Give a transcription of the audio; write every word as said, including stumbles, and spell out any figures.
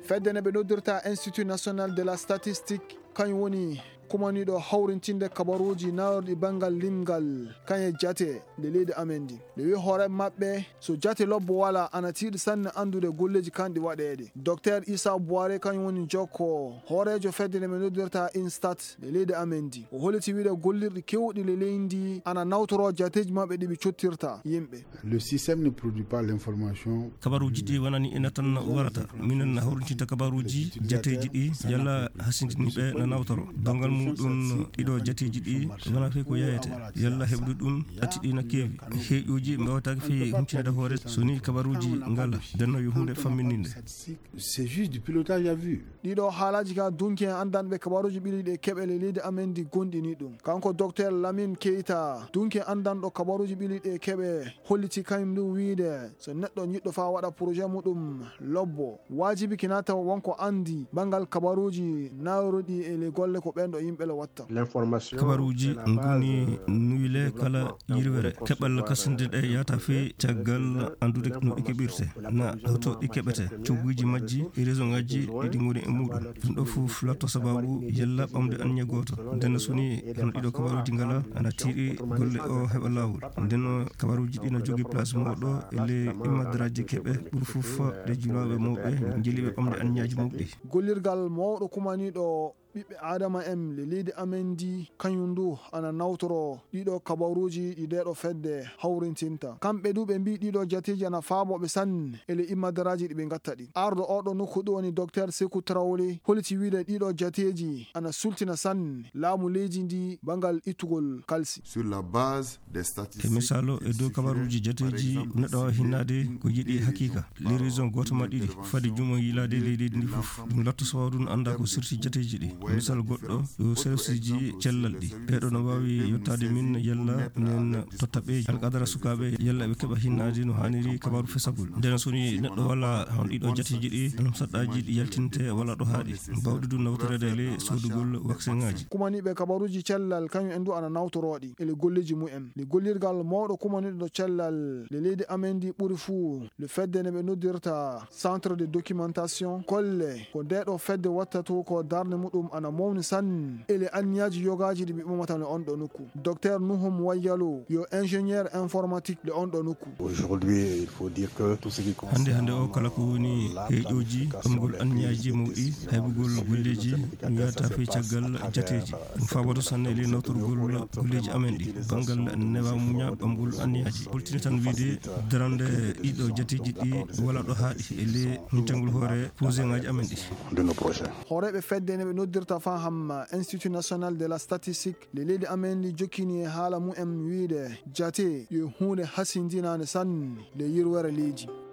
fedde ne ɓe noddirta institut national de la statistique kañum woni kumaniɗo hawrintinde kabaruji nawrɗi bangal limgal kañe jate nde leydi amen ndi ɓe wi hoore maɓɓe so jate lobbo wala ana tiiɗi sanne andude golleji kanɗi waɗede. Docteur Issa Boiré kañum woni jokko hoorejo fedde nde ɓe noddirta instat nde leydi amen ndi o holliti wiide gollirɗi kewɗi le leydi ana nawtoro jateji maɓɓe ɗiɓe cottirta yimɓe. Le système ne produit pas l'information. kabaruji ɗi wonani ina tan warata minen hawrintinta kabaruji jateji ɗi yalla hasindiniɓe na nawtoro dongal muɗum ɗiɗo jateji ɗi wona fe ko yeyete yalla heɓde ɗum atti ɗi na keewi heeƴuji mbawatake fe humtinede hoore so ni kabaruji ngala denno yo hunde fammininde. C'est juste du pilotage à vue. ɗiɗo haalaji ka dunki en andanɓe kabaruji ɓiɗiɗe keɓele leydi amen ndi gonɗini ɗum kanko docteur Lamine Keita dunki andanɗo kabaruji ɓiɗiɗe keɓe holliti kañum ɗum wiide so neɗɗo jiɗɗo fa waɗa projet muɗum lobbo wajibi kina tawa wonko andi bangal kabaruji nawruɗi e le golle ko ɓenɗo yimɓe le watta. kabaruji ngoni nuyile kala yirwere keɓal kasinde ɗe yata fe caggal andude no ɗi keɓirte na hoto ɗi keɓete cogguji majji e réseau ngaji ɗiɗi goni e muɗum ɗum ɗo fof latto sababu yella ɓamde anñe goto nden soni hono ɗiɗo kabaruji ngala ana tiiɗi golle o heɓa lawol nden kabaruji ɗi no jogui place moɗo e le imadaraji keɓe ɓuuri fof ɗe juulaɓe mawɓe jeeliɓe ɓamde anñaji mawɗi. gollirgal mawɗo kumaniɗo ɓiɓɓe adama en le leydi amen ndi kañum ndu ana nawtoro ɗiɗo kabaruji ɗi ndeɗo fedde hawrintinta kamɓe du ɓe mbi ɗiɗo jateji ana faamoɓe sanne ele immadaraji ɗi ɓe gatta ɗi. arɗo oɗo nokku ɗo woni docteur Sékou Traoré holliti wiide ɗiɗo jateji ana sultina sanne laamu leydi ndi bangal ittugol kalsi. Sur la base des statistiques. e misalo e dow kabaruji jateji neɗɗo wawa hinnade ko yiɗi hakika les raisons goto ma ɗiɗi fadi jumo yilade leydi ndi fof ɗum latto sawaw ɗum anda ko sirti jateji ɗi misal goɗɗo yo sefsiji cellal ɗi ɓeɗo no wawi yettade min yalla nen tottaɓe alqadara sukaɓe yalla ɓe keeɓa hinnade no hanniri kabaru fesagol nden soni neɗɗo walla hon ɗiɗo jateji ɗi anam saɗɗaji ɗi yaltinte walla ɗo haaɗi bawɗi ɗum nawtorede ele sodugol vaccin ngaji. kumaniɓe kabaruji cellal kañum en du ana nawtoroɗi ele golleji mumen le gollirgal mawɗo kumaniɗo cellal le leydi amen ndi ɓuuri fuu le fedde ne ɓe noddirta centre de documentation kolle ko ndeɗo fedde watta to ko darde muɗum ana mawni sanne ele anniyaji yogaji ɗi ɓe ɓamata le on ɗo nokku. docteur Nouhoum Wayyalo yo ingénieur informatique le on ɗo nokku. Aujourd'hui il faut dire que tout ce qui hande hande o kala ko woni heeƴoji ɓamgol anniyaji mawɗi heɓugol golleji ɗum yata fe caggal jateji ɗum faboto sanne ele nawtorgol golleji amen ɗi bangal newa muña ɓamgol anniyaji holtini tan wiide darande ɗiɗo jateji ɗi wala ɗo haaɗi ele humtengol hoore projet ngaji amen ɗi. de nos projets. horeɓe fedde ne ɓe noddirta fa ham institut national de la statistique le leydi amen ndi jokkini e haala mumen wiide jate yo hunde hasindinade sanne le yirwere leydi.